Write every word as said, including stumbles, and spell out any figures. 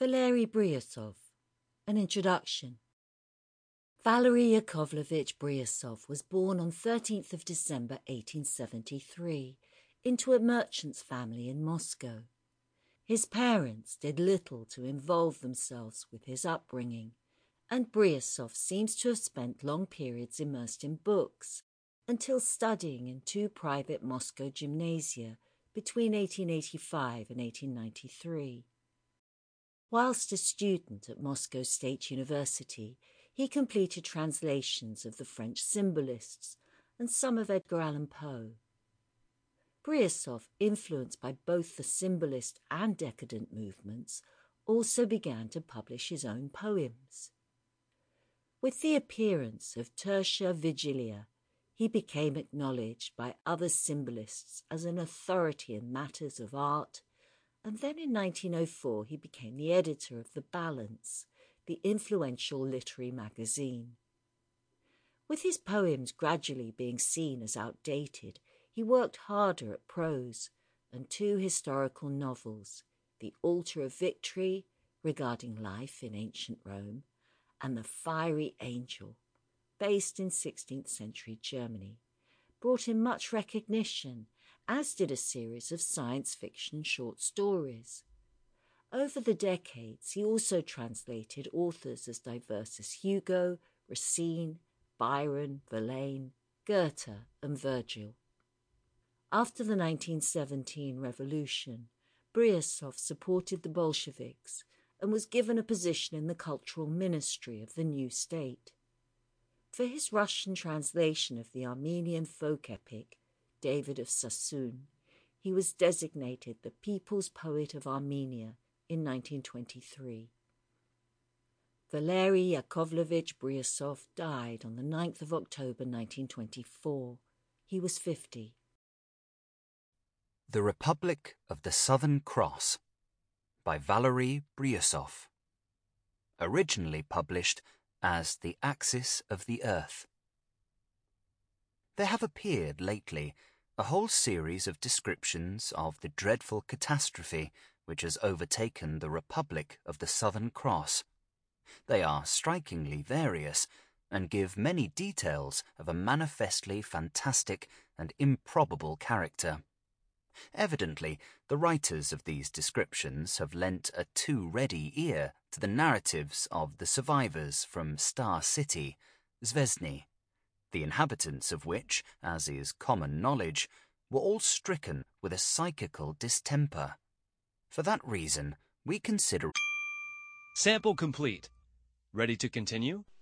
Valery Brusov. An introduction. Valery Yakovlevich Brusov was born on thirteenth of December eighteen seventy-three into a merchant's family in Moscow. His parents did little to involve themselves with his upbringing, and Brusov seems to have spent long periods immersed in books until studying in two private Moscow gymnasia between eighteen eighty-five and eighteen ninety-three. Whilst a student at Moscow State University, he completed translations of the French symbolists and some of Edgar Allan Poe. Brusov, influenced by both the symbolist and decadent movements, also began to publish his own poems. With the appearance of Tertia Vigilia, he became acknowledged by other symbolists as an authority in matters of art, and then in nineteen oh four he became the editor of The Balance, the influential literary magazine. With his poems gradually being seen as outdated, he worked harder at prose, and two historical novels, The Altar of Victory, regarding life in ancient Rome, and The Fiery Angel, based in sixteenth century Germany, brought him much recognition, as did a series of science fiction short stories. Over the decades, he also translated authors as diverse as Hugo, Racine, Byron, Verlaine, Goethe, and Virgil. After the nineteen seventeen revolution, Brusov supported the Bolsheviks and was given a position in the cultural ministry of the new state. For his Russian translation of the Armenian folk epic, David of Sassoon, he was designated the People's Poet of Armenia in nineteen twenty-three. Valery Yakovlevich Brusov died on the ninth of October nineteen twenty-four. He was fifty. The Republic of the Southern Cross by Valery Brusov. Originally published as The Axis of the Earth. There have appeared lately a whole series of descriptions of the dreadful catastrophe which has overtaken the Republic of the Southern Cross. They are strikingly various, and give many details of a manifestly fantastic and improbable character. Evidently, the writers of these descriptions have lent a too ready ear to the narratives of the survivors from Star City, Zvezny, the inhabitants of which, as is common knowledge, were all stricken with a psychical distemper. For that reason, we consider... Sample complete. Ready to continue?